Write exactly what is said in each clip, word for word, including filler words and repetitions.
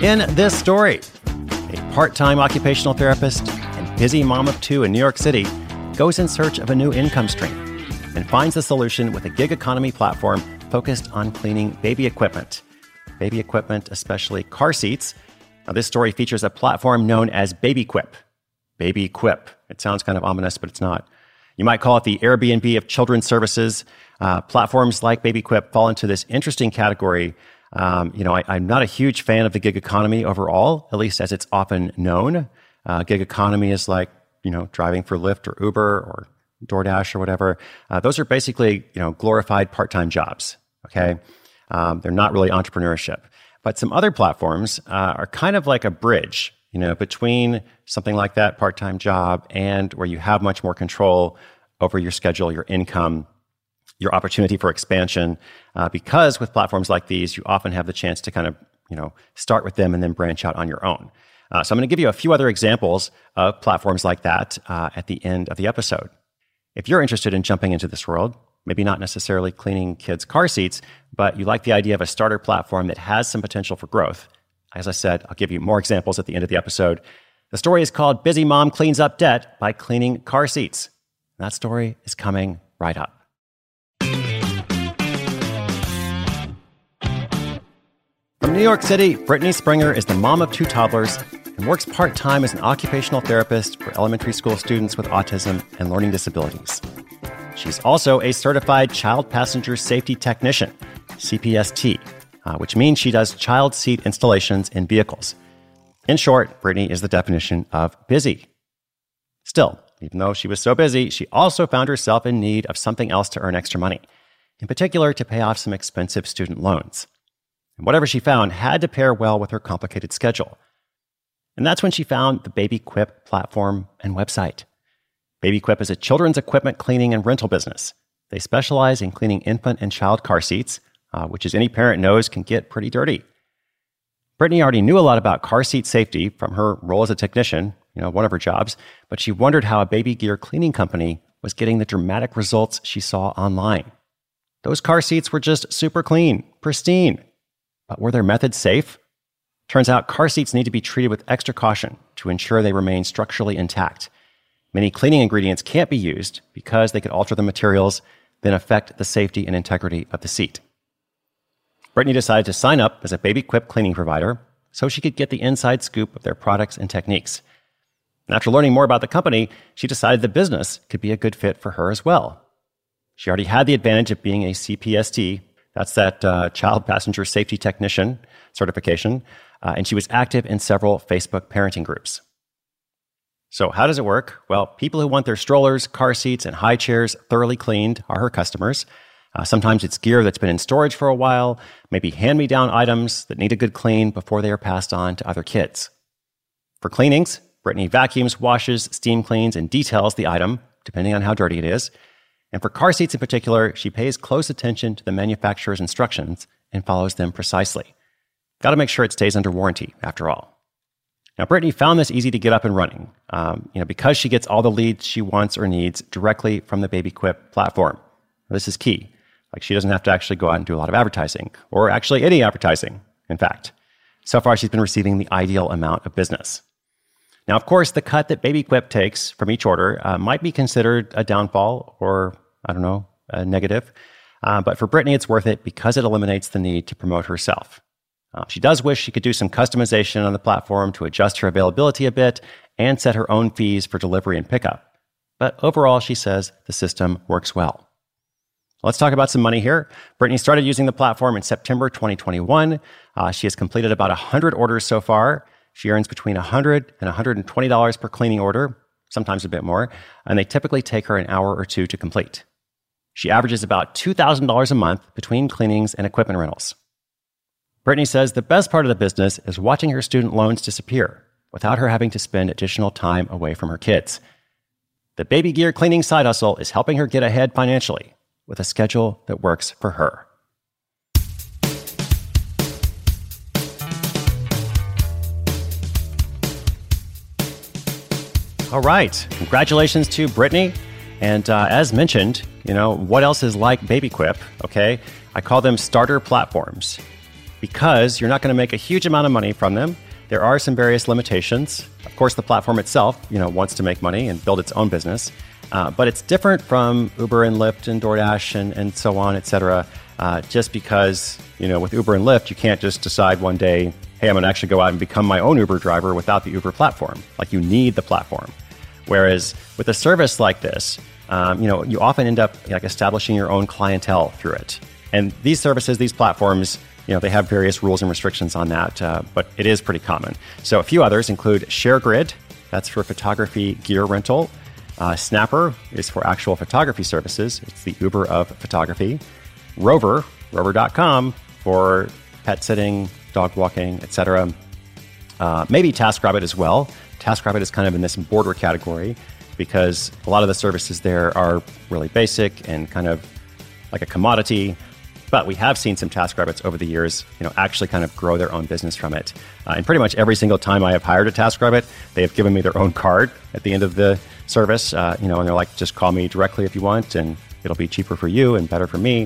In this story, a part-time occupational therapist and busy mom of two in New York City goes in search of a new income stream and finds the solution with a gig economy platform focused on cleaning baby equipment. Baby equipment, especially car seats. Now, this story features a platform known as BabyQuip. BabyQuip. It sounds kind of ominous, but it's not. You might call it the Airbnb of children's services. Uh, platforms like BabyQuip fall into this interesting category. Um, you know, I, I'm not a huge fan of the gig economy overall, at least as it's often known. Uh, gig economy is like, you know, driving for Lyft or Uber or DoorDash or whatever. Uh, those are basically, you know, glorified part-time jobs, okay? Um, they're not really entrepreneurship. But some other platforms uh, are kind of like a bridge, you know, between something like that part-time job and where you have much more control over your schedule, your income, your opportunity for expansion. Uh, because with platforms like these, you often have the chance to kind of, you know, start with them and then branch out on your own. Uh, so I'm going to give you a few other examples of platforms like that uh, at the end of the episode. If you're interested in jumping into this world, maybe not necessarily cleaning kids' car seats, but you like the idea of a starter platform that has some potential for growth. As I said, I'll give you more examples at the end of the episode. The story is called Busy Mom Cleans Up Debt by Cleaning Car Seats. And that story is coming right up. From New York City, Brittany Springer is the mom of two toddlers and works part-time as an occupational therapist for elementary school students with autism and learning disabilities. She's also a certified child passenger safety technician, C P S T, uh, which means she does child seat installations in vehicles. In short, Brittany is the definition of busy. Still, even though she was so busy, she also found herself in need of something else to earn extra money, in particular to pay off some expensive student loans. And whatever she found had to pair well with her complicated schedule. And that's when she found the BabyQuip platform and website. BabyQuip is a children's equipment cleaning and rental business. They specialize in cleaning infant and child car seats, uh, which as any parent knows can get pretty dirty. Brittany already knew a lot about car seat safety from her role as a technician, you know, one of her jobs, but she wondered how a baby gear cleaning company was getting the dramatic results she saw online. Those car seats were just super clean, pristine. But were their methods safe? Turns out car seats need to be treated with extra caution to ensure they remain structurally intact. Many cleaning ingredients can't be used because they could alter the materials, then affect the safety and integrity of the seat. Brittany decided to sign up as a BabyQuip cleaning provider so she could get the inside scoop of their products and techniques. And after learning more about the company, she decided the business could be a good fit for her as well. She already had the advantage of being a C P S T, that's that uh, Child Passenger Safety Technician certification, uh, and she was active in several Facebook parenting groups. So how does it work? Well, people who want their strollers, car seats, and high chairs thoroughly cleaned are her customers. Uh, sometimes it's gear that's been in storage for a while, maybe hand-me-down items that need a good clean before they are passed on to other kids. For cleanings, Brittany vacuums, washes, steam cleans, and details the item, depending on how dirty it is. And for car seats in particular, she pays close attention to the manufacturer's instructions and follows them precisely. Got to make sure it stays under warranty, after all. Now, Brittany found this easy to get up and running, um, you know, because she gets all the leads she wants or needs directly from the BabyQuip platform. This is key. Like, she doesn't have to actually go out and do a lot of advertising, or actually any advertising, in fact. So far, she's been receiving the ideal amount of business. Now, of course, the cut that BabyQuip takes from each order uh, might be considered a downfall or, I don't know, a negative. Uh, but for Brittany, it's worth it because it eliminates the need to promote herself. Uh, she does wish she could do some customization on the platform to adjust her availability a bit and set her own fees for delivery and pickup. But overall, she says the system works well. Let's talk about some money here. Brittany started using the platform in September twenty twenty-one. Uh, she has completed about one hundred orders so far. She earns between one hundred dollars and one hundred twenty dollars per cleaning order, sometimes a bit more, and they typically take her an hour or two to complete. She averages about two thousand dollars a month between cleanings and equipment rentals. Brittany says the best part of the business is watching her student loans disappear without her having to spend additional time away from her kids. The baby gear cleaning side hustle is helping her get ahead financially with a schedule that works for her. All right. Congratulations to Brittany. And uh, as mentioned, you know, what else is like BabyQuip, okay? I call them starter platforms. because you're not going to make a huge amount of money from them. There are some various limitations. Of course, the platform itself, you know, wants to make money and build its own business. Uh, but it's different from Uber and Lyft and DoorDash and, and so on, et cetera. Uh, just because, you know, with Uber and Lyft, you can't just decide one day, hey, I'm going to actually go out and become my own Uber driver without the Uber platform. Like, you need the platform. Whereas with a service like this, um, you know, you often end up like establishing your own clientele through it. And these services, these platforms, you know, they have various rules and restrictions on that, uh, but it is pretty common. So a few others include ShareGrid, that's for photography gear rental. Uh, Snapper is for actual photography services. It's the Uber of photography. Rover, rover dot com for pet sitting, dog walking, et cetera. Uh, maybe TaskRabbit as well. TaskRabbit is kind of in this border category because a lot of the services there are really basic and kind of like a commodity. But we have seen some TaskRabbits over the years, you know, actually kind of grow their own business from it. Uh, and pretty much every single time I have hired a TaskRabbit, they have given me their own card at the end of the service, uh, you know, and they're like, just call me directly if you want, and it'll be cheaper for you and better for me.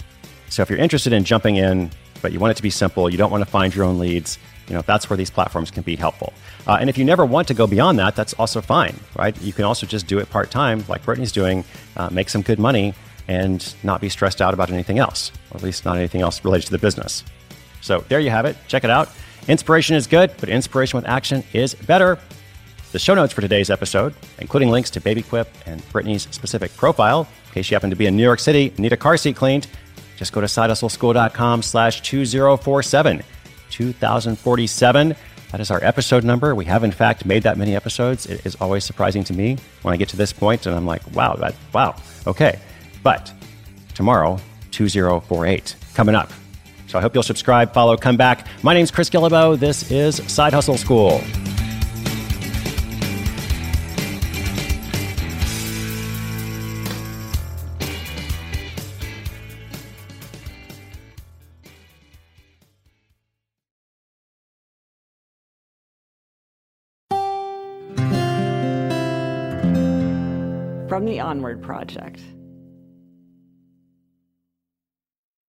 So if you're interested in jumping in, but you want it to be simple, you don't want to find your own leads, you know, that's where these platforms can be helpful. Uh, and if you never want to go beyond that, that's also fine, right? You can also just do it part-time, like Brittany's doing, uh, make some good money, and not be stressed out about anything else, or at least not anything else related to the business. So there you have it. Check it out. Inspiration is good, but inspiration with action is better. The show notes for today's episode, including links to BabyQuip and Brittany's specific profile, in case you happen to be in New York City and need a car seat cleaned, just go to sidehustleschool.com slash 2047, two thousand forty-seven. That is our episode number. We have, in fact, made that many episodes. It is always surprising to me when I get to this point, and I'm like, wow, that, wow, okay. But tomorrow, two thousand forty-eight, coming up. So I hope you'll subscribe, follow, come back. My name's Chris Guillebeau. This is Side Hustle School. From the Onward Project.